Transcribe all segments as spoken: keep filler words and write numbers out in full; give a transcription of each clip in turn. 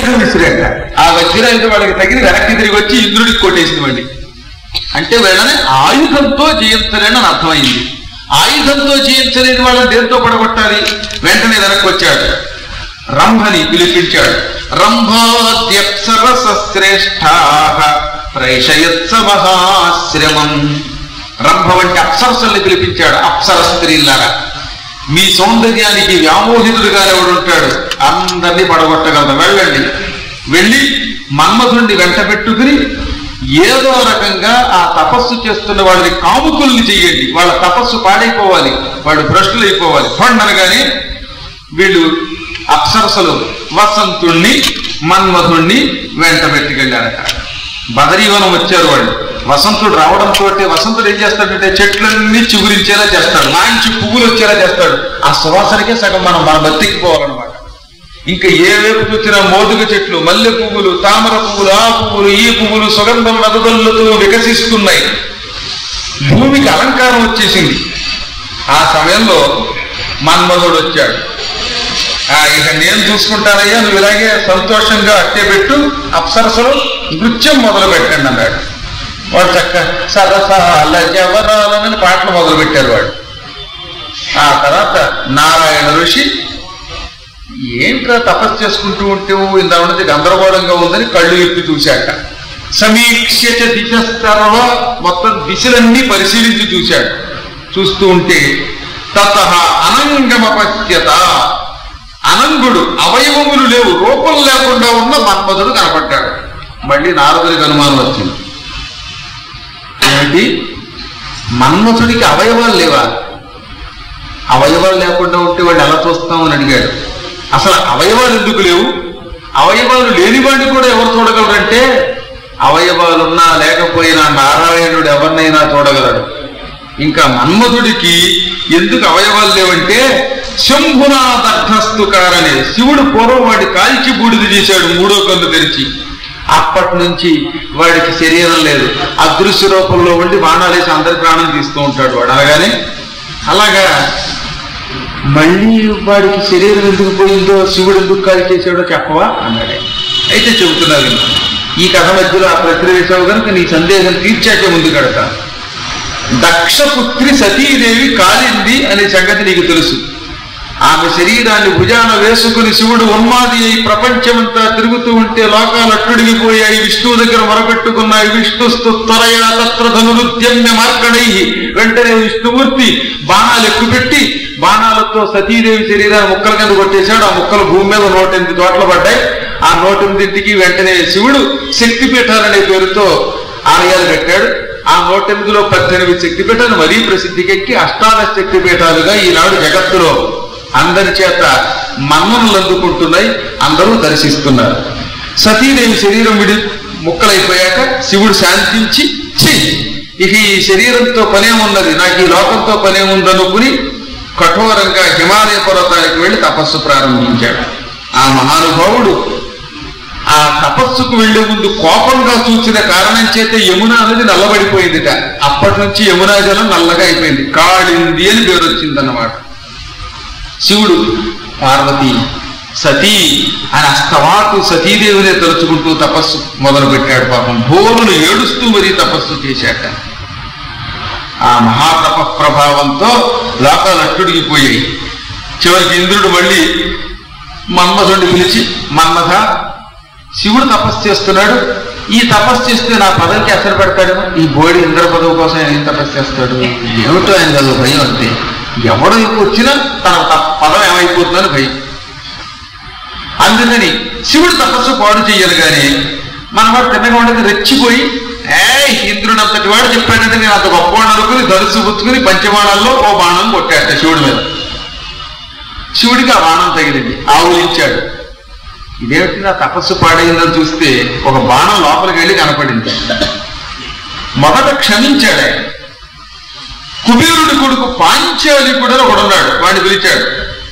వజ్రం విసిరాక ఆ వజ్రాయుధం వాళ్ళకి తగిలి వెనక్కి తిరిగి వచ్చి ఇంద్రుడికి కొట్టేసింది. అంటే వీళ్ళని ఆయుధంతో జయించలేని అని అర్థమైంది. ఆయుధంతో జయించలేని వాళ్ళని దేంతో పడగొట్టాలి? వెంటనే వెనక్కి వచ్చాడు, రంభని పిలిపించాడు. రంభాద్యప్సరస శ్రేష్ఠా ప్రైషయత్స మహాశ్రమం. రంభ వంటి అప్సరసల్ని పిలిపించాడు. అప్సర స్త్రీలాగా మీ సౌందర్యానికి వ్యామోహితుడుగా ఎవడుంటాడు, అందరినీ పడగొట్టగలదు, వెళ్ళండి. వెళ్ళి మన్మధుణ్ణి వెంట పెట్టుకుని ఏదో రకంగా ఆ తపస్సు చేస్తున్న వాళ్ళని కాముకుల్ని చెయ్యండి, వాళ్ళ తపస్సు పాడైపోవాలి, వాళ్ళు భ్రష్టులు అయిపోవాలి. పండనగానే వీళ్ళు అప్సరసలు వసంతుణ్ణి మన్మధుణ్ణి వెంట పెట్టుకెళ్ళారట. బదరీవనం వచ్చారు వాళ్ళు. వసంతుడు రావడంతో వసంతుడు ఏం చేస్తాడంటే చెట్లన్నీ చిగురించేలా చేస్తాడు, మంచి పువ్వులు వచ్చేలా చేస్తాడు. ఆ సువాసనకే సగం మనం మన బతికిపోవాలన్నమాట. ఇంకా ఏ వైపు చూసినా మోదుగ చెట్లు, మల్లె పువ్వులు, తామర పువ్వులు, ఆ పువ్వులు, ఈ పువ్వులు సుగంధం నదుగొల్లుతూ వికసిస్తున్నాయి. భూమికి అలంకారం వచ్చేసింది. ఆ సమయంలో మన్మధుడు వచ్చాడు. ఆ ఇక నేను చూసుకుంటానయ్యా, నువ్వు ఇలాగే సంతోషంగా అట్టే పెట్టు, అప్సరసలు నృత్యం మొదలు పెట్టండి అన్నాడు. వాడు చక్క సరసాల జవరాలని పాటలు మొదలు పెట్టారు వాడు. ఆ తర్వాత నారాయణ ఋషి ఏంట్రా తపస్సు చేసుకుంటూ ఉంటే ఇంత ఉన్నది గందరగోళంగా ఉందని కళ్ళు ఎప్పి చూశాక, సమీక్ష దిశస్తరవ మొత్తం దిశలన్నీ పరిశీలించి చూశాడు. చూస్తూ ఉంటే తత అనంగమపత్యత, అనంగుడు అవయవములు లేవు, రూపం లేకుండా ఉన్న మన్మధుడు కనపడ్డాడు. మళ్ళీ నారదుడికి అనుమానం వచ్చింది. ఏమిటి, మన్మధుడికి అవయవాలు లేవా? అవయవాలు లేకుండా ఉంటే వాడు ఎలా చూస్తామని అడిగాడు. అసలు అవయవాలు ఎందుకు లేవు? అవయవాలు లేనివాడిని కూడా ఎవరు చూడగలరంటే, అవయవాలున్నా లేకపోయినా నారాయణుడు ఎవరినైనా చూడగలడు. ఇంకా మన్మధుడికి ఎందుకు అవయవాలు లేవంటే, శంభునా దగ్ధస్తు కారణే, శివుడు పూర్వం వాడి కాల్చి బూడిద చేశాడు మూడో కన్ను తెరిచి. అప్పటి నుంచి వాడికి శరీరం లేదు, అదృశ్య రూపంలో ఉండి బాణాలేసి అందరి ప్రాణం తీస్తూ ఉంటాడు వాడు. అనగానే అలాగా మళ్ళీ వాడికి శరీరం ఎందుకు పోయిందో, శివుడు ఎందుకు కాల్ చేశాడో చెప్పవా అన్నాడే. అయితే చెబుతున్నారు. ఈ కథ మధ్యలో ఆ ప్రక్రియ వేసావు కనుక నీ సందేహం తీర్చాకే ముందు కడతా. దక్షపుత్రి సతీదేవి కాలింది అనే సంగతి నీకు తెలుసు. ఆమె శరీరాన్ని భుజాన వేసుకుని శివుడు ఉన్మాది అయి ప్రపంచమంతా తిరుగుతూ ఉంటే లోకాలు అట్టుడిగిపోయాయి, విష్ణువు దగ్గర మొరపెట్టుకున్నాయి. విష్ణుస్తు త్వరయా తత్ర ధనురుద్యమ్య మార్కడై, వెంటనే విష్ణుమూర్తి బాణాలు ఎక్కుపెట్టి బాణాలతో సతీదేవి శరీరాన్ని ముక్కల కింద కొట్టేశాడు. ఆ ముక్కలు భూమి మీద నూట ఎనిమిది చోట్ల పడ్డాయి. ఆ నూట ఎనిమిదింటికి వెంటనే శివుడు శక్తిపీఠాలనే పేరుతో ఆలయాలు కట్టాడు. ఆ నూట ఎనిమిదిలో పద్దెనిమిది శక్తిపీఠాలు మరీ ప్రసిద్ధికెక్కి అష్టాదశ శక్తిపీఠాలుగా ఈనాడు జగత్తులో అందరి చేత మన్ననలు అందుకుంటున్నాయి, అందరూ దర్శిస్తున్నారు. సతీదేవి శరీరం విడి ముక్కలైపోయాక శివుడు శాంతించి, ఛీ ఇక ఈ శరీరంతో పనేమున్నది, నాకు ఈ లోకంతో పనేముందనుకుని కఠోరంగా హిమాలయ పర్వతానికి వెళ్ళి తపస్సు ప్రారంభించాడు. ఆ మహానుభావుడు ఆ తపస్సుకు వెళ్లే ముందు కోపంగా చూసిన కారణం చేత యమున అనేది నల్లబడిపోయిందిట. అప్పటి నుంచి యమునా జలం నల్లగా అయిపోయింది, కాళింది అని పేరు వచ్చిందన్నమాట. శివుడు పార్వతి సతీ అని అస్తమాకు సతీదేవినే తలుచుకుంటూ తపస్సు మొదలు పెట్టాడు. పాపం భోరులు ఏడుస్తూ మరీ తపస్సు చేశాట. ఆ మహాతప ప్రభావంతో లోకాలు అట్టుడిగిపోయాయి. చివరికి ఇంద్రుడు మళ్ళీ మన్మధుడిని పిలిచి, మన్మథ శివుడు తపస్సు చేస్తున్నాడు, ఈ తపస్సు చేస్తే నా పదవికి అసలు పెడతాడు, ఈ బోడి ఇంద్ర పదవి కోసం ఆయన ఏం తపస్సు చేస్తాడు, ఏమిటో ఆయన కదా భయం. అంతే, ఎవడు వచ్చినా తన పదం ఏమైపోతుందని భయం. అందుకని శివుడు తపస్సు పాడు చెయ్యాలి. కానీ మనవాడు తిన్నగా ఉండదు రెచ్చిపోయి, ఏ ఇంద్రుడంతటి వాడు చెప్పాడంటే నేను అంత గొప్పవాడు అనుకుని ధనుసు పుచ్చుకుని పంచబాణాల్లో ఓ బాణం కొట్టాట శివుడి మీద. శివుడికి ఆ బాణం తగిలింది, ఆవులించాడు. ఇదేమిటి నా తపస్సు పాడైందని చూస్తే ఒక బాణం లోపలికి వెళ్ళి కనపడింది. మొదట క్షమించాడు ఆయన. కుబేరుడి కొడుకు పాంచాలికుడు అని ఒకడున్నాడు, వాడిని పిలిచాడు.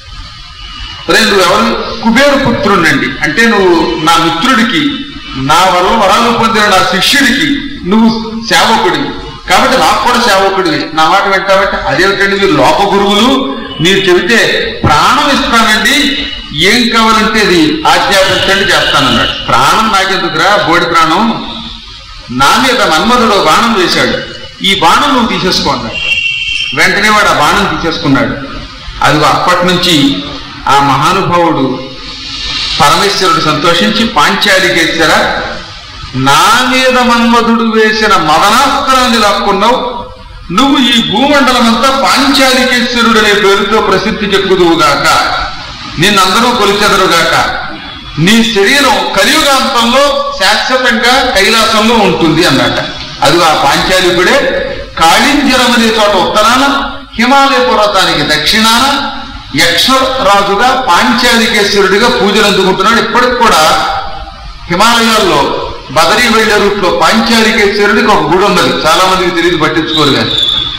రే నువ్వు ఎవరు? కుబేరు పుత్రుణ్ణండి. అంటే నువ్వు నా మిత్రుడికి, నా వల్ల వరాలు పొందిన నా శిష్యుడికి నువ్వు సేవకుడివి, కాబట్టి నాకు కూడా సేవకుడివి, నా మాట వింటావంటే అదేమిటండి మీరు లోక గురువులు, మీరు చెబితే ప్రాణం ఇస్తానండి, ఏం కావాలంటే అది ఆజ్ఞాపించండి చేస్తానన్నాడు. ప్రాణం నాకెందుకురా బోడి ప్రాణం, నా మీద మన్మధుడు బాణం వేశాడు, ఈ బాణం నువ్వు తీసేసుకో అన్నాడు. వెంటనే వాడు ఆ బాణం తీసేసుకున్నాడు. అది అప్పటి నుంచి ఆ మహానుభావుడు పరమేశ్వరుడు సంతోషించి పాంచాలికేశ్వర, నా మీద మన్మధుడు వేసిన మదనాస్త్రాన్ని లాక్కున్నావు, నువ్వు ఈ భూమండలం అంతా పాంచాలికేశ్వరుడు అనే పేరుతో ప్రసిద్ధి చెక్కుదువుగాక, నిన్నందరూ కొలిచెదరుగాక, నీ శరీరం కలియుగాంతంలో శాశ్వతంగా కైలాసంలో ఉంటుంది అన్నట. అది ఆ పాంచాలికుడే కాళింజరం అనే చోట ఉత్తరాన, హిమాలయ పర్వతానికి దక్షిణాన యక్షరాజుగా పాంచాలికేశ్వరుడిగా పూజలు అందుకుంటున్నాడు. ఇప్పటికి కూడా హిమాలయాల్లో బదరీ వెళ్లే రూట్లో పాంచాలికేశ్వరుడికి ఒక గుడి ఉన్నది, చాలా మందికి తెలియదు, పట్టించుకోరు. కానీ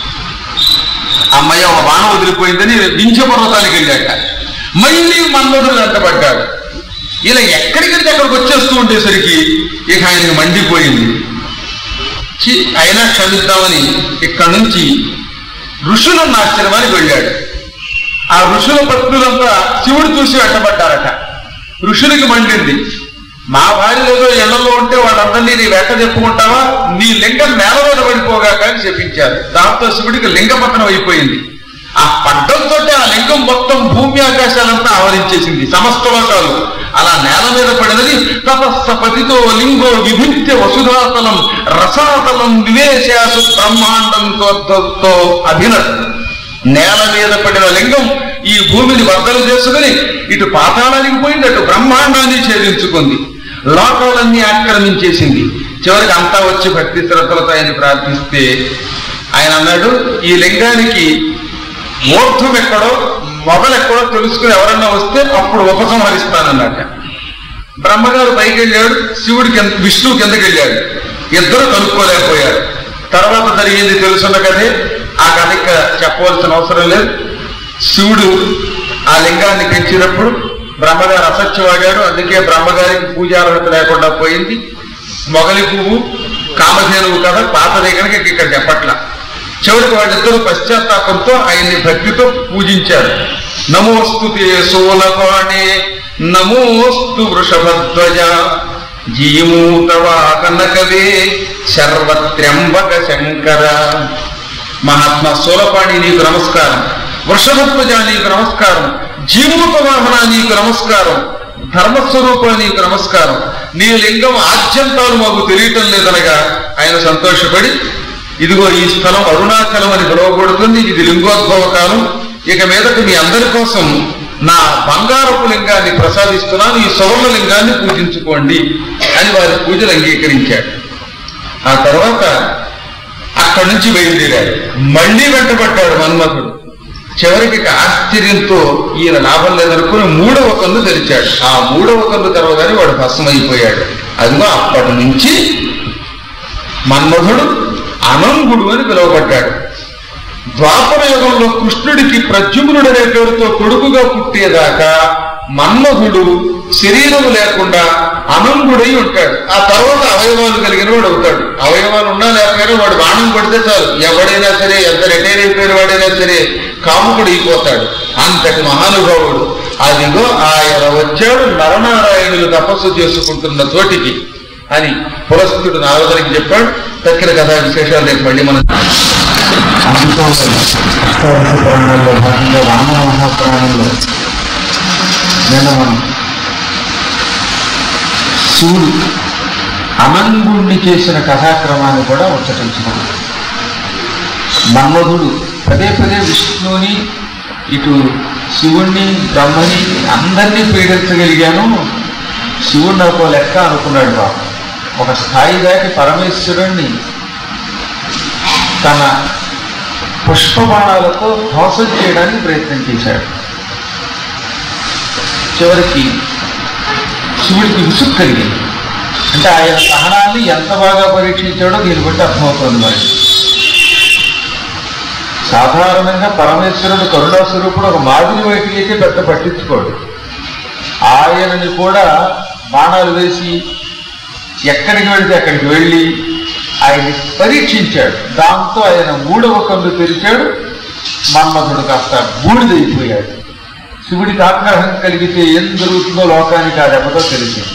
అమ్మయ్య ఒక బాణం వదిలిపోయిందని వింధ్య పర్వతానికి వెళ్ళాక మళ్ళీ మన్మధుడు వెంటబడ్డాడు. ఇలా ఎక్కడికంటే అక్కడికి వచ్చేస్తూ ఉండేసరికి ఇక ఆయనకి మండిపోయింది. అయినా క్షమిద్దామని ఇక్కడి నుంచి ఋషులను ఆశ్రమానికి వెళ్ళాడు. ఆ ఋషుల పత్నులంతా శివుడు చూసి వెంటబడ్డారట. ఋషులకి మండింది, మా భార్య ఏదో ఇళ్లలో ఉంటే వాళ్ళందరినీ నీ వెంట చెప్పుకుంటావా, నీ లింగం నేల మీద పడిపోగాక అని చెప్పించారు. దాంతో శివుడికి లింగపతనం అయిపోయింది. ఆ పడ్డంతో ఆ లింగం మొత్తం భూమి ఆకాశాలంతా ఆవరించేసింది, సమస్త లోకాలు. అలా నేల మీద పడినది తపస్సపతితో లింగో విభిత్య వసుధాతలం రసాతలం వివేశాసు బ్రహ్మాండంతో అభినత్. నేల మీద పడిన లింగం ఈ భూమిని బద్దలు చేసుకుని ఇటు పాతాళానికి పోయింది, అటు బ్రహ్మాండాన్ని ఛేదించుకుంది, లోకాలన్నీ ఆక్రమించేసింది. చివరికి అంతా వచ్చి భక్తి శ్రద్ధలతో ఆయన ప్రార్థిస్తే ఆయన అన్నాడు, ఈ లింగానికి మూర్ధం ఎక్కడో మొదలెక్కడో తెలుసుకుని ఎవరన్నా వస్తే అప్పుడు ఉపసంహరిస్తానన్నట. బ్రహ్మగారు పైకి వెళ్ళాడు, శివుడి కింద విష్ణువు కిందకి వెళ్ళాడు. ఇద్దరు కనుక్కోలేకపోయారు. తర్వాత జరిగింది తెలుసున్న కదే, ఆ కథ ఇంకా చెప్పవలసిన అవసరం లేదు. శివుడు ఆ లింగాన్ని పెంచినప్పుడు బ్రహ్మగారు అసత్యవాడాడు, అందుకే బ్రహ్మగారికి పూజార్హత లేకుండా పోయింది. మొగలి పువ్వు కామధేనువు కథ పాత దగ్గరికి ఇక్కడ చెప్పట్ల. చివరికి వాళ్ళిద్దరూ పశ్చాత్తాపంతో ఆయన్ని భక్తితో పూజించారు. నమోస్తు తే సోలపాణే నమోస్తు వృషభధ్వజ జీమూతవా కనకవే శర్వత్ర్యంబక శంకర. మహాత్మా సోలపాణి నీకు నమస్కారం, వృషభధ్వజ నీకు నమస్కారం, జీమూత వాహన నీకు నమస్కారం, ధర్మస్వరూప నీకు నమస్కారం. నీ లింగం ఆద్యంతాలు మాకు తెలియటం లేదనగా ఆయన సంతోషపడి, ఇదిగో ఈ స్థలం అరుణాచలం అని పిలువబడుతుంది, ఇది లింగోద్భవ కాలం, ఇక మీదట మీ అందరి కోసం నా బంగారపు లింగాన్ని ప్రసాదిస్తున్నాను, ఈ సువర్ణ లింగాన్ని పూజించుకోండి అని వారి పూజలు అంగీకరించాడు. ఆ తర్వాత అక్కడి నుంచి బయలుదేరాడు. మళ్లీ వెంటబడ్డాడు మన్మథుడు. చివరికి ఆశ్చర్యంతో ఈయన లాభం లేదనుకుని మూడవ కన్ను తెరిచాడు. ఆ మూడవ కన్ను తెరవగానే వాడు భస్మైపోయాడు. అదిగో అప్పటి నుంచి మన్మథుడు అనంగుడు అని పిలువబడ్డాడు. ద్వాపర యుగంలో కృష్ణుడికి ప్రద్యుమ్నుడు అనే పేరుతో కొడుకుగా పుట్టేదాకా మన్మథుడు శరీరం లేకుండా అనంగుడై ఉంటాడు. ఆ తర్వాత అవయవాలు కలిగిన వాడు అవుతాడు. అవయవాలు ఉన్నా లేకపోయినా వాడు బాణం కొడితే చాలు, ఎవడైనా సరే, ఎంత రిటైర్ అయిపోయిన వాడైనా సరే కాముకుడు అయిపోతాడు. అంతటి మహానుభావుడు. అదిగో ఆయన వచ్చాడు నరనారాయణులు తపస్సు చేసుకుంటున్న చోటికి అని పురస్తుడు నారదునికి చెప్పాడు. తక్కిన కథా విశేషాలు రేపు మళ్ళీ మనం పురాణంలో భాగంగా రామ మహాపురాణంలో నిన్న మనం శివుడు అనంగుణ్ణి చేసిన కథాక్రమాన్ని కూడా ఉచ్చరించుకున్నాం. మన్మధుడు పదే పదే విష్ణువుని, ఇటు శివుణ్ణి, బ్రహ్మని అందరినీ పీడించగలిగాను, శివుడు నాకు లెక్క అనుకున్నాడు. బాబు ఒక స్థాయి దాటి పరమేశ్వరుణ్ణి తన పుష్పబాణాలతో ధ్వంసం చేయడానికి ప్రయత్నం చేశాడు. చివరికి శివుడికి విసుగు కలిగింది. అంటే ఆయన సహనాన్ని ఎంత బాగా పరీక్షించాడో దీన్ని బట్టి అర్థమవుతుంది. మరి సాధారణంగా పరమేశ్వరుడు కరుణాస్వరూపుడు ఒక మాదిరి వైఖరి అయితే పెద్ద పట్టించుకోడు. ఆయనని కూడా బాణాలు వేసి ఎక్కడికి వెళితే అక్కడికి వెళ్ళి ఆయన్ని పరీక్షించాడు. దాంతో ఆయన మూడవ కన్ను తెరిచాడు. మన్మథుడు కాస్త బూడిదైపోయాడు. శివుడికి ఆగ్రహం కలిగితే ఏం జరుగుతుందో లోకానికి ఆ దెబ్బతో తెలిసింది.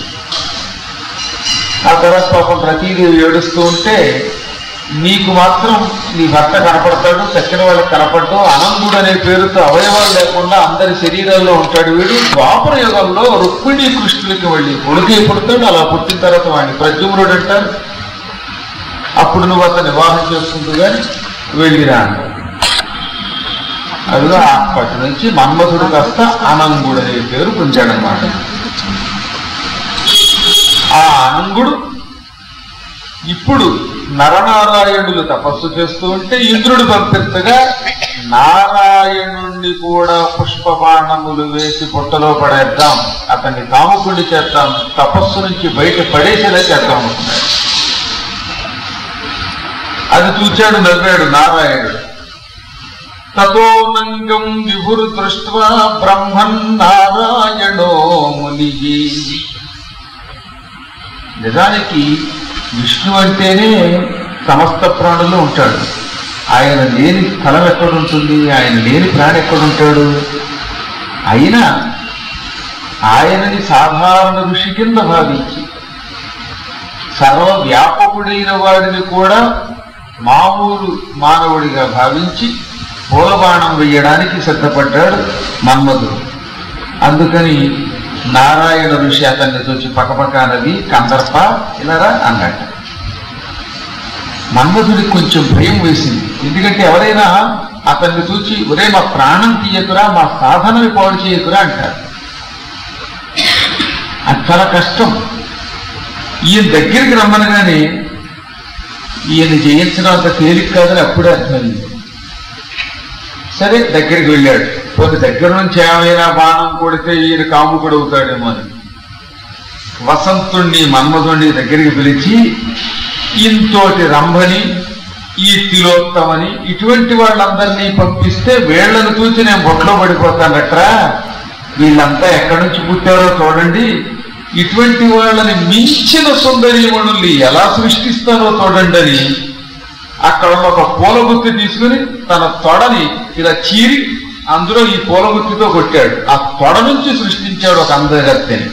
ఆ తర్వాత పాపం రతీదేవి ఏడుస్తూ ఉంటే నీకు మాత్రం నీ భర్త కనపడతాడు, చచ్చిన వాళ్ళకి కనపడతావు, అనందుడు అనే పేరుతో అవయవాలు లేకుండా అందరి శరీరాల్లో ఉంటాడు. వీడు ద్వాపర యుగంలో రుక్మిణీ కృష్ణులకి వెళ్ళి కొడుకే పుడతాడు. అలా పుట్టిన తర్వాత వాడిని ప్రద్యుమ్నుడు అంటారు. అప్పుడు నువ్వు అతను వివాహం చేసుకుంటూ కానీ వెళ్ళిరా అన్నాడు. అదిగా అప్పటి నుంచి మన్మథుడు కాస్త అనంగుడు అనే పేరు పొందాడనమాట. ఆ అనంగుడు ఇప్పుడు నరనారాయణులు తపస్సు చేస్తూ ఉంటే ఇంద్రుడు పంపించగా నారాయణుణ్ణి కూడా పుష్పబాణములు వేసి పుట్టలో పడేద్దాం, అతన్ని కాముకుడి చేద్దాం, తపస్సు నుంచి బయట పడేసేలా చేద్దాం అనుకున్నాడు. అది చూచాడు, నవ్వాడు నారాయణుడు. తతోనంగం విభురు దృష్ట్వా బ్రహ్మన్ నారాయణో ముని. నిజానికి విష్ణు అంటేనే సమస్త ప్రాణుల్లో ఉంటాడు. ఆయన లేని స్థలం ఎక్కడుంటుంది, ఆయన లేని ప్రాణి ఎక్కడుంటాడు? అయినా ఆయనని సాధారణ ఋషి కింద భావించి సర్వవ్యాపకుడైన వాడిని కూడా మామూలు మానవుడిగా భావించి పూలబాణం వేయడానికి సిద్ధపడ్డాడు మన్మధుడు. అందుకని నారాయణ ఋషి అతన్ని చూచి పక్కపక్కనది కందర్ప ఇలారా అన్నట్టు. మన్మధుడికి కొంచెం భయం వేసింది. ఎందుకంటే ఎవరైనా అతన్ని చూచి ఒరే మా ప్రాణం తీయకురా, మా సాధనని పాడు చేయకురా అంటారు. అది చాలా కష్టం. ఈయన దగ్గరికి రమ్మనగానే ఈయన జయించడం అంత తేలిక కాదని అప్పుడే అర్థమైంది. సరే దగ్గరికి వెళ్ళాడు. ఒక దగ్గర నుంచి ఏమైనా బాణం కొడితే ఈయన కాముకుడు అవుతాడేమో అని వసంతుణ్ణి మన్మధుణ్ణి దగ్గరికి పిలిచి ఇంతోటి రంభని, ఈ తిలోత్తమని ఇటువంటి వాళ్ళందరినీ పంపిస్తే వీళ్లను చూసి నేను బొట్లో పడిపోతానట్రా, వీళ్ళంతా ఎక్కడి నుంచి పుట్టారో చూడండి, ఇటువంటి వాళ్ళని మించిన సుందరీమణుల్ని ఎలా సృష్టిస్తారో చూడండి అని అక్కడ ఒక పూలగుత్తి తీసుకుని తన తొడని ఇలా చీరి అందులో ఈ పూలగుత్తితో కొట్టాడు. ఆ తొడ నుంచి సృష్టించాడు ఒక అందగత్తెని.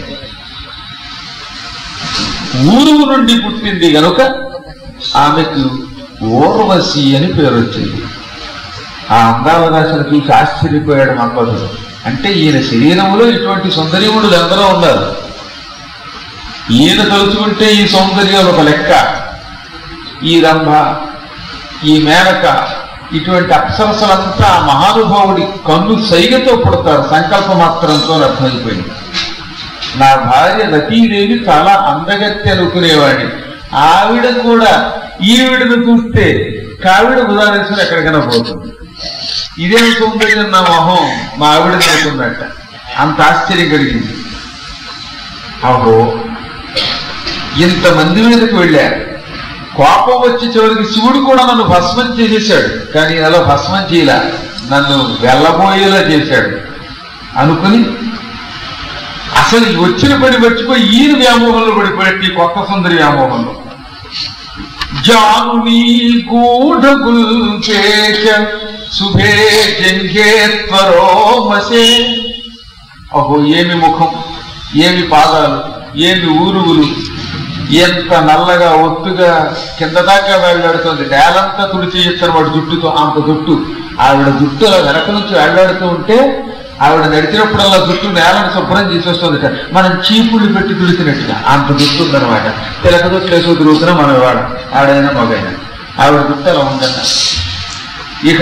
ఊరువు నుండి పుట్టింది గనుక ఆమెకు ఊర్వశి అని పేరు వచ్చింది. ఆ అందాల రాశిని చూసి ఆశ్చర్యపోయాడు మన్మధుడు. అంటే ఈయన శరీరంలో ఇటువంటి సుందరీముడులు ఎందరో ఉన్నారు. ఈయన తలుచుకుంటే ఈ సౌందర్యాలు ఒక లెక్క. ఈ రంభ, ఈ మేనక, ఇటువంటి అప్సరసలంతా ఆ మహానుభావుడి కన్ను సైగతో పుడతారు, సంకల్ప మాత్రంతో అర్థమైపోయింది. నా భార్య రతీదేవి చాలా అందగత్తి అనుకునేవాడి. ఆవిడ కూడా ఈవిడను చూస్తే కావిడ ఉదాహరణ ఎక్కడికైనా పోతుంది. ఇదేం సౌందర్యం నా మొహం మా ఆవిడ అనుకున్నట్ట. అంత ఆశ్చర్యం కలిగింది. అహో ఇంతమంది మీదకి వెళ్ళారు. కోపం వచ్చి చివరికి శివుడు కూడా నన్ను భస్మం చేసేశాడు. కానీ అలా భస్మం చేయలే, నన్ను వెళ్ళబోయేలా చేశాడు అనుకుని అసలు వచ్చిన పని మర్చిపోయి ఈయన వ్యామోహంలో పడిపోయి కొత్త సుందరి వ్యామోహంలో జానుని గూఢగుల్చేచ శుభే జంఘేత్వరోమసే. అహో ఏమి ముఖం, ఏమి పాదాలు, ఏమి ఊరుగులు, ఎంత నల్లగా ఒత్తుగా కింద దాకా వెళ్ళాడుతుంది. నేలంతా తుడిచేయచ్చారు వాడు జుట్టుతో. అంత జుట్టు, ఆవిడ జుట్టు అలా వెనక నుంచి వెళ్ళాడుతూ ఉంటే ఆవిడ నడిచినప్పుడల్లా జుట్టు నేలను శుభ్రం చేసేస్తుంది. మనం చీపుళ్ళు పెట్టి తుడిచినట్టుగా అంత జుట్టు ఉందనమాట. తిలక జుట్టు వేసుకు తిరుగుతున్నా మనం వాడ ఆడైనా మగైనా ఆవిడ జుట్టు అలా ఉందన్న. ఇక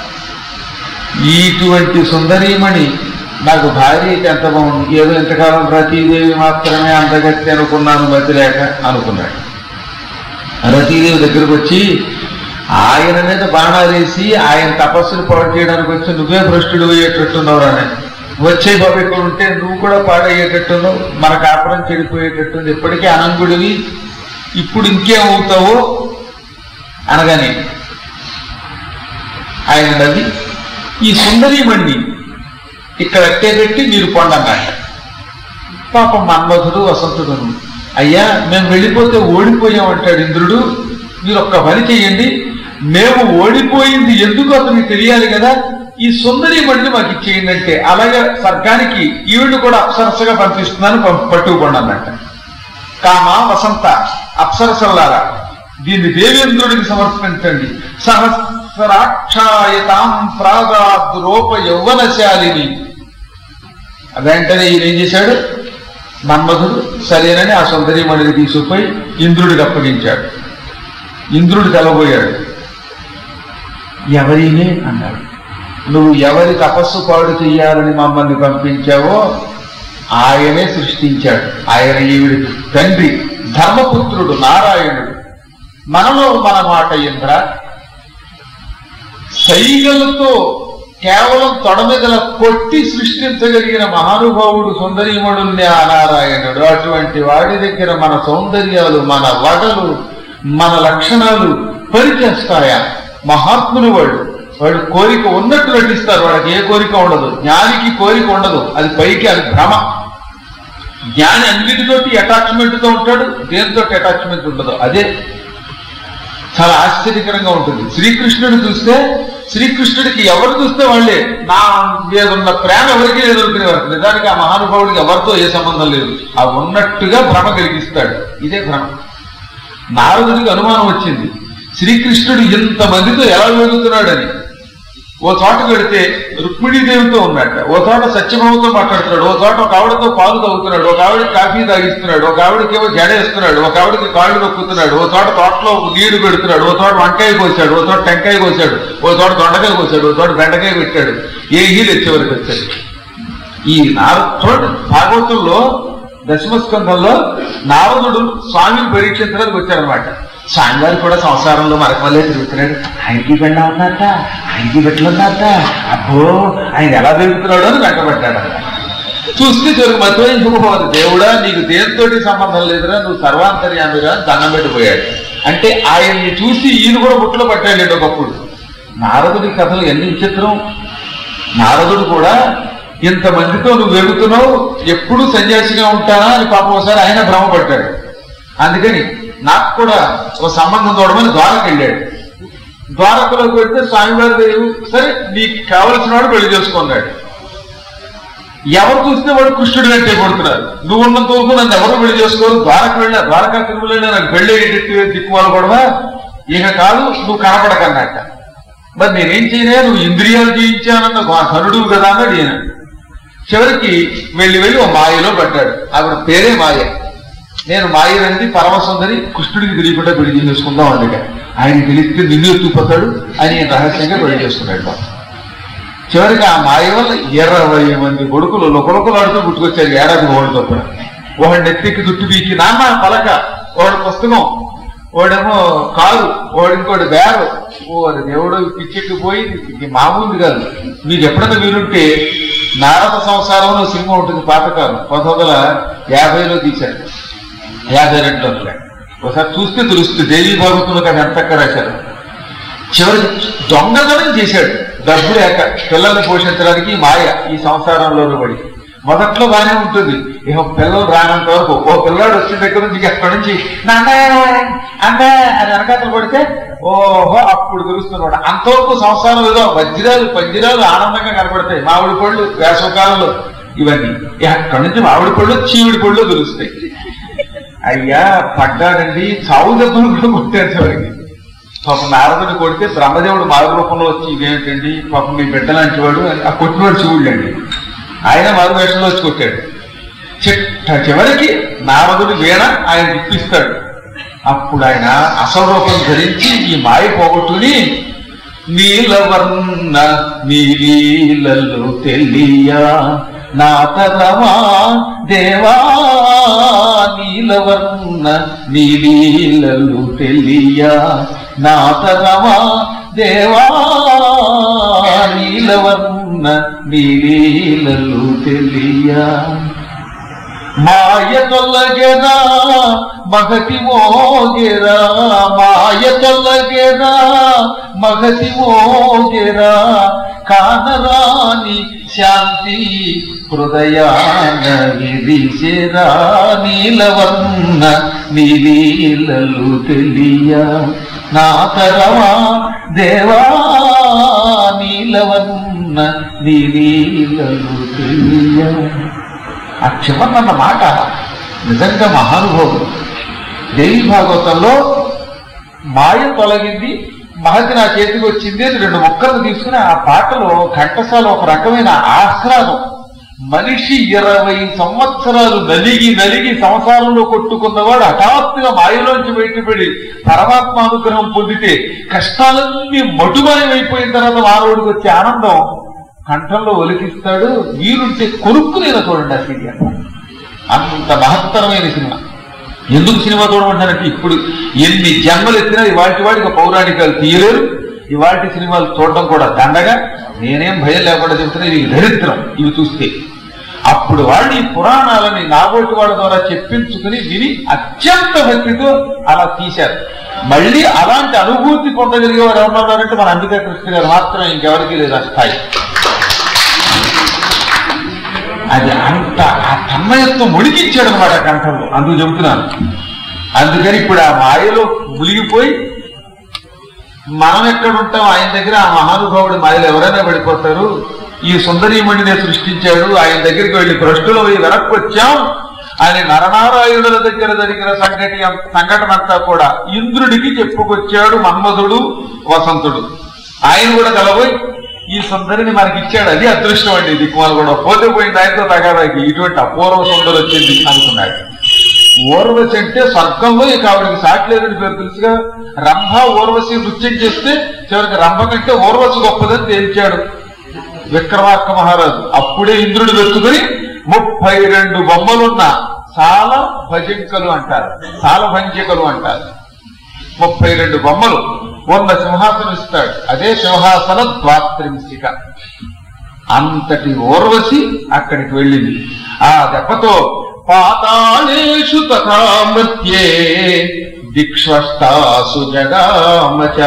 ఇటువంటి సుందరీమణి నాకు భార్య అయితే ఎంత బాగుంది. ఏదో ఇంతకాలం రతీదేవి మాత్రమే అందగత్తి అనుకున్నాను, మతి లేక అనుకున్నాడు. రతీదేవి దగ్గరకు వచ్చి ఆయన మీద బాణాలేసి ఆయన తపస్సును పాడు చేయడానికి వచ్చి నువ్వే భ్రష్టుడు అయ్యేటట్టున్నావు అని. వచ్చే బాబు ఇక్కడ ఉంటే నువ్వు కూడా పాడయ్యేటట్టున్నావు, మన కాపురం చెడిపోయేటట్టుంది, ఇప్పటికీ అనంగుడివి, ఇప్పుడు ఇంకేమవుతావో అనగానే ఆయన నది ఈ సుందరీమణి ఇక్కడ అట్టే పెట్టి మీరు పొందన్నట్ట. పాపం మన్మధుడు వసంతుడును అయ్యా మేము వెళ్ళిపోతే ఓడిపోయామంటాడు ఇంద్రుడు, మీరు ఒక్క పని చెయ్యండి, మేము ఓడిపోయింది ఎందుకు అతనికి తెలియాలి కదా, ఈ సుందరి మళ్ళీ మాకు ఇచ్చేయండి అంటే, అలాగే స్వర్గానికి ఈవిడ్ని కూడా అప్సరసగా పంపిస్తున్నాను, పట్టుకుపోండి అన్నట్ట. కామ వసంత అప్సరసల్లారా దీన్ని దేవేంద్రుడికి సమర్పించండి. సహస్రాక్షాయతాం ప్రాగాద్రూప యౌవనశాలిని. వెంటనే ఈయన ఏం చేశాడు, మన్మధుడు సరేనని ఆ సుందరీమణిని తీసుకుపోయి ఇంద్రుడికి అప్పగించాడు. ఇంద్రుడు తెలబోయాడు. ఎవరిని అన్నాడు. నువ్వు ఎవరి తపస్సు పాడు చెయ్యాలని మమ్మల్ని పంపించావో ఆయనే సృష్టించాడు. ఆయన ఈవిడికి తండ్రి, ధర్మపుత్రుడు నారాయణుడు. మనలో మన మాట ఇంద్ర, సైగలతో కేవలం తొడమిదల కొట్టి సృష్టించగలిగిన మహానుభావుడు సుందరీమణుల్ని ఆ నారాయణుడు. అటువంటి వాడి దగ్గర మన సౌందర్యాలు, మన వడలు, మన లక్షణాలు పనిచేస్తాయా? మహాత్ములు వాడు. వాడు కోరిక ఉన్నట్టు నటిస్తారు, వాడికి ఏ కోరిక ఉండదు. జ్ఞానికి కోరిక ఉండదు, అది పైకి, అది భ్రమ. జ్ఞాని అన్నిటితోటి అటాచ్మెంట్ తో ఉంటాడు, దేనితో అటాచ్మెంట్ ఉండదు. అదే చాలా ఆశ్చర్యకరంగా ఉంటుంది. శ్రీకృష్ణుడు చూస్తే, శ్రీకృష్ణుడికి ఎవరు చూస్తే వాళ్ళే నా మీద ఉన్న ప్రేమ ఎవరికి ఎదుర్కొనేవారు. నిజానికి ఆ మహానుభావుడికి ఎవరితో ఏ సంబంధం లేదు. ఆ ఉన్నట్టుగా భ్రమ కలిగిస్తాడు. ఇదే భ్రమ. నారదుడికి అనుమానం వచ్చింది, శ్రీకృష్ణుడు ఇంతమందితో ఎలా వెలుగుతున్నాడని. ఓ చోట వెళితే రుక్మిణీదేవితో ఉన్నట్ట, ఓ చోట సత్యభామతో మాట్లాడుతున్నాడు, ఓ చోట ఒక ఆవిడతో పాలు తాగుతున్నాడు, ఒక ఆవిడకి కాఫీ తాగిస్తున్నాడు, ఒక ఆవిడకేమో జడేస్తున్నాడు, ఒక ఆవిడకి కాళ్ళు నొక్కుతున్నాడు, ఓ చోట తోటలో నీరు పెడుతున్నాడు, ఓ చోట వంకాయ కోసాడు, ఓ చోట టెంకాయ కోసాడు, ఓ చోట దొండకాయ కోసాడు, ఓ చోట బెండకాయ పెట్టాడు. ఏ హీలు వచ్చేవరకు వచ్చాడు. ఈ నారదు భాగవతంలో దశమస్కంధంలో నారదుడు స్వామిని పరీక్షించడానికి వచ్చాడనమాట. స్వామివారు కూడా సంసారంలో మరక వల్లే తిరుగుతున్నాడు. ఆయనకి పెళ్ళ ఉన్నట్ట, ఆయనకి బిడ్డలు ఉన్నట్ట, అబ్బో ఆయన ఎలా తిరుగుతున్నాడో అని వెంటబడ్డాడు. చూస్తే చెరుకు మధ్య ఇంకొకటి, దేవుడా నీకు దేనితోటి సంబంధం లేదురా, నువ్వు సర్వాంతర్యామిరా దండం పెట్టిపోయాడు. అంటే ఆయన్ని చూసి ఈయన కూడా బుట్లో పట్టాడు ఒకప్పుడు. నారదుడి కథలు ఎన్ని విచిత్రం. నారదుడు కూడా ఇంతమందితో నువ్వు వెలుగుతున్నావు, ఎప్పుడు సన్యాసిగా ఉంటానా అని పాపం ఒకసారి ఆయన భ్రమపడ్డాడు. అందుకని నాకు కూడా ఒక సంబంధం చూడమని ద్వారకు వెళ్ళాడు. ద్వారకలోకి వెళ్తే స్వామివారి దేవు సరే నీకు కావలసిన వాడు పెళ్లి చేసుకున్నాడు. ఎవరు చూస్తే వాడు కృష్ణుడు అంటే కొడుతున్నారు. నువ్వు ఉన్నంత వరకు నన్ను ఎవరు పెళ్లి చేసుకోరు. ద్వారక వెళ్ళా, ద్వారకా తిరుగులైనా నాకు పెళ్లి అయ్యేటట్టు దిక్కుమాలు కూడా ఇక కాదు, నువ్వు కనపడకన్నట్ట. మరి నేనేం చేయలే, నువ్వు ఇంద్రియాలు జయించానన్న కరుడు కదా అన్నాడు ఈయన. చివరికి వెళ్ళి వెళ్ళి ఓ మాయలో పడ్డాడు. ఆవిడ పేరే మాయ. నేను మాయనంది పరమసుందరి, కృష్ణుడికి తెలియకుండా పెళ్లి చేసుకుందాం అందుకే. ఆయన తెలిస్తే నిన్ను ఎత్తుకుపోతాడు అని రహస్యంగా పెళ్లి చేసుకున్నాడు. చివరికి ఆ మాయ వల్ల ఇరవై మంది కొడుకులు లొకలొకలాడుతూ పుట్టుకొచ్చారు ఏడాది ఓడితో కూడా. ఒకటి నెత్తికి దుట్టు పీకి నాన్న పలక, ఒకటి పుస్తకం, ఓడేమో కారు, ఓడి ఇంకోటి బేరు. ఓ దేవుడు పిచ్చెక్కిపోయి మామూలు కాదు. మీకు ఎప్పుడైనా వీలుంటే నారద సంసారంలో సినిమా ఉంటుంది, పాతకాలం పంతొమ్మిది వందల యాభైలో తీశారు, యాభై రెండులో. ఒకసారి చూస్తే తెలుస్తుంది దేవీ భాగవతంలో అది ఎంతక్క రాశారు. చివరికి దొంగతనం చేశాడు డబ్బు లేక పిల్లల్ని పోషించడానికి. మాయ ఈ సంసారంలోనూ పడి మొదట్లో బాగానే ఉంటుంది. ఇక పిల్లలు రానంత వరకు ఓ పిల్లాడు వచ్చిన దగ్గర నుంచి ఎక్కడి నుంచి నాన్న అంటే అని వెనకాతలు పడితే ఓహో అప్పుడు తెలుస్తున్నాడు. అంతవరకు సంసారం ఏదో వజ్రాలు పంజిరాలు ఆనందంగా కనపడతాయి. మామిడి పళ్ళు వేసవకాలంలో ఇవన్నీ. అక్కడి నుంచి మామిడి పళ్ళు చీవిడి పళ్ళు తెలుస్తాయి. అయ్యా పడ్డాడండి, చావు దెబ్బలు కూడా కొట్టారు చివరికి. పాపం నారదుడు కొడితే బ్రహ్మదేవుడు మారు రూపంలో వచ్చి ఇదేంటండి పాపం మీ బిడ్డ లాంటి వాడు ఆ కొట్టినవాడు శివుడు అండి. ఆయన మారు వేషంలో వచ్చి కొట్టాడు. చిట్ట చివరికి నారదుడు వీణ ఆయన ఇప్పిస్తాడు. అప్పుడు ఆయన అసలు రూపం ధరించి ఈ మాయ పోగొట్టుకుని నీలవర్ణ నీలీలలు తెలియా నాతరమా దేవా నీలవర్ణ నీలీలలు తెలియా నాతరమా దేవా నీలవర్ణ నీలీలలు తెలియా మాయ తొలగెనా మగతి మోగెరా మాయ తొలగెనా మగతి మోగెరా కానరాని శాంతి హృదయాన విరిచెరా నీలవర్ణ నీలీలలు తెలియా నాతరమా దేవా నీలవర్ణ నీ లీలలు తెలియ. ఆ చివరన్న మాట నిజంగా మహానుభావుడు. దేవి భాగవతంలో మాయ తొలగింది, మహతి నా చేతికి వచ్చింది అని రెండు ముక్కలు తీసుకుని ఆ పాటలో ఘంటసాల ఒక రకమైన ఆహ్లాదం. మనిషి ఇరవై సంవత్సరాలు నలిగి నలిగి సంసారంలో కొట్టుకున్నవాడు హఠాత్తుగా మాయలోంచి బయటపడి పరమాత్మ అనుగ్రహం పొందితే కష్టాలన్నీ మటుమాయమైపోయిన తర్వాత మానవుడికి వచ్చే ఆనందం కంఠంలో ఒలికిస్తాడు. వీరుంటే కొరుక్కు నేను చూడండి ఆ సీరియల్. అంత మహత్తరమైన సినిమా. ఎందుకు సినిమా చూడమంటారంటే ఇప్పుడు ఎన్ని జన్మలు ఎత్తినా ఇవాటి వాడికి పౌరాణికాలు తీయలేరు. ఇవాటి సినిమాలు చూడడం కూడా దండగా. నేనేం భయం లేకుండా చెబుతున్నా, ఇది దరిద్రం ఇవి చూస్తే. అప్పుడు వాళ్ళు ఈ పురాణాలని నాగోటి వాళ్ళ ద్వారా చెప్పించుకుని విని అత్యంత భక్తితో అలా తీశారు. మళ్ళీ అలాంటి అనుభూతి పొందగలిగే వారు ఎవరున్నారంటే మన అంబికా కృష్ణ గారు మాత్రమే, ఇంకెవరికి లేదు ఆ స్థాయి. అది అంత ఆ తన్మయత్వం ముడికిచ్చాడు అనమాట కంఠంలో. అందుకు చెబుతున్నాను. అందుకని ఇప్పుడు ఆ మాయలో మునిగిపోయి మనం ఎక్కడుంటాం ఆయన దగ్గర. ఆ మహానుభావుడి మాయలు ఎవరైనా పడిపోతారు. ఈ సుందరీమణిని సృష్టించాడు, ఆయన దగ్గరికి వెళ్ళి భ్రష్టులో వెనక్కి వచ్చాం అని నరనారాయణుల దగ్గర జరిగిన సంఘటి సంఘటన అంతా కూడా ఇంద్రుడికి చెప్పుకొచ్చాడు మన్మధుడు వసంతుడు. ఆయన కూడా కలబోయి ఈ సుందరిని మనకి ఇచ్చాడు, అది అదృష్టం అండి. దిక్కుమాలు కూడా పోతే పోయింది ఆయనతో తగాదాకి. ఇటువంటి అపూర్వ సుందరి వచ్చింది అనుకున్నాడు. ఊర్వశి అంటే స్వర్గంలో ఇక ఆవిడికి సాట్లేదని పేరు తెలుసుగా. రంభ ఊర్వశి నృత్యం చేస్తే చివరికి రంభ కంటే ఊర్వశి గొప్పదని తేల్చాడు విక్రమార్క మహారాజు. అప్పుడే ఇంద్రుడు వెతుకుని ముప్పై రెండు బొమ్మలున్న సాల భజింకలు అంటారు, సాల భంజికలు అంటారు. ముప్పై రెండు బొమ్మలు ఉన్న సింహాసనం ఇస్తాడు. అదే సింహాసన ద్వాత్రింశిక. అంతటి ఊర్వశి అక్కడికి వెళ్ళింది. ఆ దెబ్బతో పాతాళేషు తథా మధ్యే దిక్ష్వష్టాసు జగామచ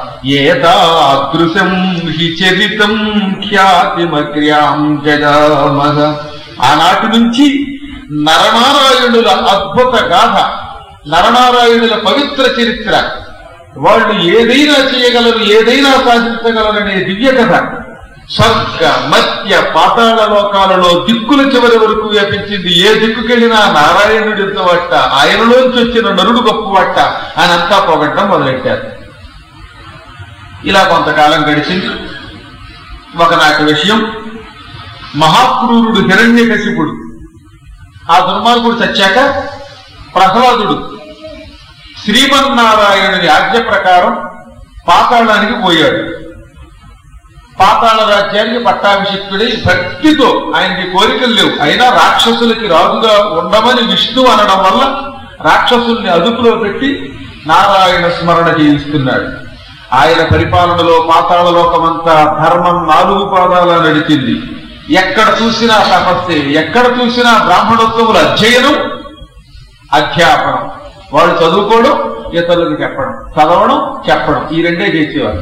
ఏతాదృశం హి చరితం ఖ్యాతిమగ్ర్యాం జగామః. ఆనాటి నుంచి నరనారాయణుల అద్భుత గాథ, నరనారాయణుల పవిత్ర చరిత్ర, వాళ్ళు ఏదైనా చేయగలరు, ఏదైనా సాధించగలరనే దివ్య కథ స్వర్గ మధ్య పాతాళ లోకాలలో దిక్కుల చివరి వరకు వ్యాపించింది. ఏ దిక్కుకెళ్ళినా నారాయణుడి వట్ట, ఆయనలోంచి వచ్చిన నరుడు గొప్పవట్ట అని అంతా పొగట్టడం మొదలెట్టారు. ఇలా కొంతకాలం గడిచింది. ఒకనాటి విషయం, మహాక్రూరుడు హిరణ్యకశిపుడు, ఆ దుర్మార్గుడు చచ్చాక ప్రహ్లాదుడు శ్రీమన్నారాయణుని ఆజ్ఞ ప్రకారం పాతాళానికి పోయాడు. పాతాళ రాజ్యానికి పట్టాభిషిక్తుడై భక్తితో, ఆయనకి కోరికలు లేవు, అయినా రాక్షసులకి రాజుగా ఉండమని విష్ణు అనడం వల్ల రాక్షసుల్ని అదుపులో పెట్టి నారాయణ స్మరణ చేయిస్తున్నాడు. ఆయన పరిపాలనలో పాతాళ లోకమంతా ధర్మం నాలుగు పాదాల నడిచింది. ఎక్కడ చూసినా తపస్సే, ఎక్కడ చూసినా బ్రాహ్మణోత్తముల అధ్యయనం అధ్యాపనం. వాళ్ళు చదువుకోవడం, ఇతరులకు చెప్పడం, చదవడం చెప్పడం, ఈ రెండే చేసేవారు.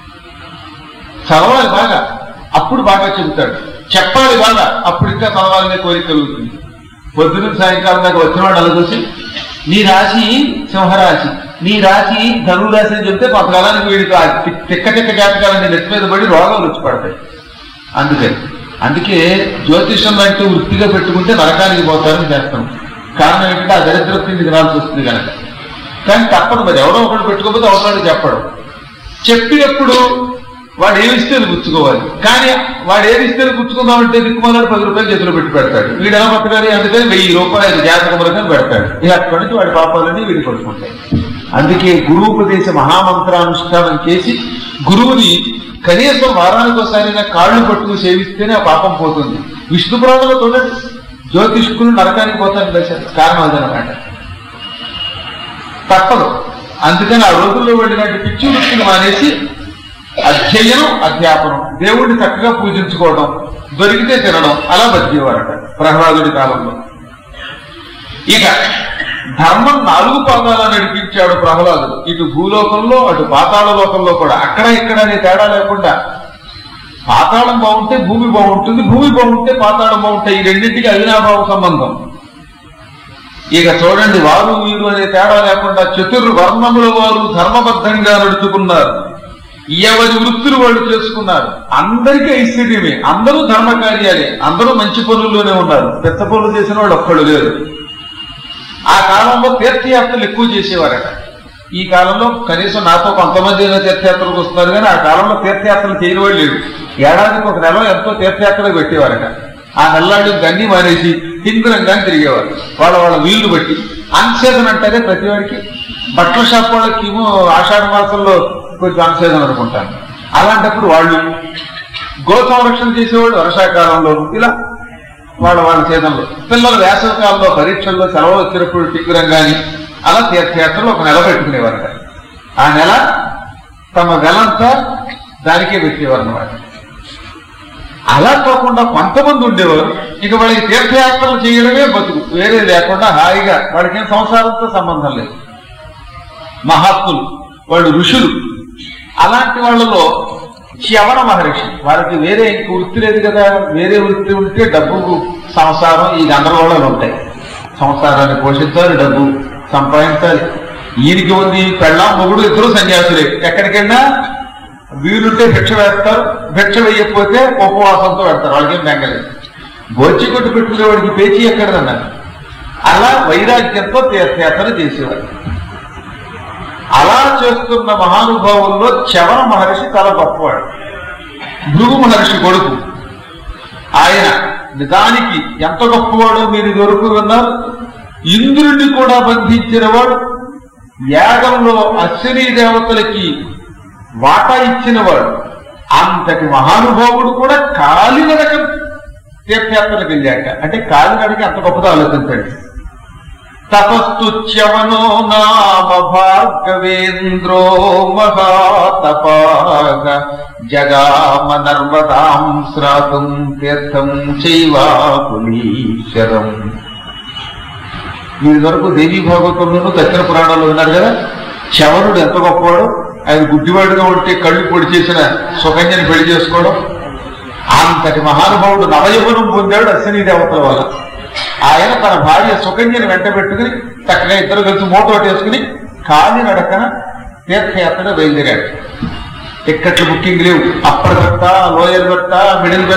చదవాలి బాగా, అప్పుడు బాగా చెబుతాడు. చెప్పాలి బాగా, అప్పుడు ఇంకా చదవాలనే కోరిక కలుగుతుంది. పొద్దున సాయంకాలం దాకా వచ్చిన వాడు అలా చూసి నీ రాశి సింహరాశి, నీ రాశి ధనురాశి అని చెప్తే కొంతకాలానికి వీడికి తిక్క తిక్క జాతకాలన్నీ నెత్తి మీద పడి రోగాలు వచ్చి పడతాయి. అందుకని అందుకే జ్యోతిషం లాంటి వృత్తిగా పెట్టుకుంటే నరకానికి పోతారని చేస్తాం. కారణం ఏంటంటే ఆ దరిద్రం కిందికి రాల్సి వస్తుంది కనుక. కానీ తప్పదు, మరి ఎవరో ఒకటి పెట్టుకోకపోతే అవసరాలు చెప్పడం. చెప్పినప్పుడు వాడు ఏమి ఇస్తే గుచ్చుకోవాలి. కానీ వాడు ఏది ఇస్తే గుచ్చుకుందామంటే దిక్కుమాలాడు పది రూపాయలు చేతిలో పెట్టి పెడతాడు. వీడు ఎలా పట్టుకాలి, అందుకని వెయ్యి రూపాయలు జాతకములకని పెడతాడు. ఇక అక్కడి నుంచి వాడి పాపాలన్నీ వీడి పడుకుంటాయి. అందుకే గురువుపదేశ మహామంత్రానుష్ఠానం చేసి గురువుని కనీసం వారానికి ఒకసారైనా కాళ్ళు పట్టుకు సేవిస్తేనే ఆ పాపం పోతుంది. విష్ణు పురాణంలో చూడండి, జ్యోతిష్కులు నరకానికి పోతాను వేశారు. కారణం అదనమాట. తప్పదు. అందుకని ఆ రోజుల్లో వెళ్ళినట్టు పిచ్చి వృత్తిని మానేసి అధ్యయనం అధ్యాపనం, దేవుడిని చక్కగా పూజించుకోవడం, దొరికితే తినడం, అలా బతికేవారట ప్రహ్లాదుడి కాలంలో. ఇక ధర్మం నాలుగు పాదాల నడిపించాడు ప్రహ్లాదుడు. ఇటు భూలోకంలో అటు పాతాళ లోకంలో కూడా. అక్కడ ఇక్కడ అనే తేడా లేకుండా పాతాళం బాగుంటే భూమి బాగుంటుంది, భూమి బాగుంటే పాతాళం బాగుంటాయి. ఈ రెండింటికి అవినాభావ సంబంధం. ఇక చూడండి, వారు వీరు అనే తేడా లేకుండా చతుర్వర్ణముల వారు ధర్మబద్ధంగా నడుచుకున్నారు. ఎవరి వృత్తులు వాళ్ళు చేసుకున్నారు. అందరికీ ఐశ్వర్యమే, అందరూ ధర్మకార్యాలే, అందరూ మంచి పనుల్లోనే ఉన్నారు. పెద్ద పనులు చేసిన వాళ్ళు ఒక్కడు లేరు. ఆ కాలంలో తీర్థయాత్రలు ఎక్కువ చేసేవారట. ఈ కాలంలో కనీసం నాతో కొంతమంది తీర్థయాత్రలకు వస్తున్నారు, కానీ ఆ కాలంలో తీర్థయాత్రలు చేయని వాళ్ళు లేరు. ఏడాదికి ఒక నెల ఎంతో తీర్థయాత్రలు పెట్టేవారట. ఆ నెల్లాళ్ళు గన్ని మానేసి హిందురంగా తిరిగేవారు. వాళ్ళ వాళ్ళ వీళ్ళు బట్టి అన్సేదన్ అంటారే ప్రతి వాడికి. బట్టల షాప్ వాళ్ళకి ఏమో ఆషాఢ మాసంలో కొంచెం అన్సేదన్ అనుకుంటాను. అలాంటప్పుడు వాళ్ళు గో సంరక్షణ చేసేవాళ్ళు వర్షాకాలంలో, ఇలా వాళ్ళ వాళ్ళ సేదంలో. పిల్లలు వేసవికాలంలో పరీక్షల్లో సెలవులు వచ్చినప్పుడు టిగ్గురంగాని అలా తీర్థయాత్రలు ఒక నెల పెట్టుకునేవారట. ఆ నెల తమ వెలంతా దానికే పెట్టేవారు అన్నమాట. అలా కాకుండా కొంతమంది ఉండేవారు, ఇక వాళ్ళకి తీర్థయాత్రలు చేయడమే బతుకు, వేరే లేకుండా హాయిగా, వాళ్ళకేం సంసారంతో సంబంధం లేదు. మహాత్ములు, వాళ్ళు ఋషులు. అలాంటి వాళ్ళలో చ్యవన మహర్షి, వారికి వేరే ఇంక వృత్తి లేదు కదా. వేరే వృత్తి ఉంటే డబ్బు, సంసారం, ఈ గందరగోళాలు ఉంటాయి. సంసారాన్ని పోషించాలి, డబ్బు సంపాదించాలి. ఈయనకి ఉంది పెళ్ళాం మొగుడు ఇద్దరు సన్యాసులే. ఎక్కడికైనా వీలుంటే భిక్ష వేస్తారు, భిక్ష వేయకపోతే ఉపవాసంతో పెడతారు. వాళ్ళకేం బెంగలేదు. బొచ్చి కొట్టు పెట్టుకునే వాడికి పేచీ ఎక్కడదన్నారు. అలా వైరాగ్యంతో తీర్థయాత్ర చేసేవారు. అలా చేస్తున్న మహానుభావుల్లో చ్యవన మహర్షి చాలా గొప్పవాడు. భృగు మహర్షి కొడుకు ఆయన. నిజానికి ఎంత గొప్పవాడో మీరు ఇదివరకు విన్నారు. ఇంద్రుడిని కూడా బంధించిన వాడు, యాగంలో అశ్విని దేవతలకి వాటా ఇచ్చిన వాడు. అంతటి మహానుభావుడు కూడా కాలినడక తీర్థయాత్రలకు వెళ్ళాక, అంటే కాలినడక అంత గొప్పదో ఆలోచించండి. తపస్తు చ్యవనో నామ భార్గవేంద్రో మహాతపాగ జగామ నర్మదాం శ్రాతుం తీర్థం చైవాకులీశ్వరం. వీరి వరకు దేవీ భాగవతంలోనూ దక్షిణ పురాణంలో ఉన్నారు కదా. చ్యవనుడు ఎంత గొప్పవాడు. ఆయన గుడ్డివాడుగా ఉంటే కళ్ళు పొడి చేసిన సుకన్యని పెళ్లి చేసుకోవడం. అంతటి మహానుభావుడు నవయవనం పొందాడు అశ్విని దేవతల వల్ల. ఆయన తన భార్య సుకన్యని వెంట పెట్టుకుని చక్కగా ఇద్దరు కలిసి మోటోటి వేసుకుని కాలి నడకన తీర్థయాత్ర బయలుదేరాడు. టిక్కెట్లు బుకింగ్ లేవు. Upper berth, lower berth, middle బెర్త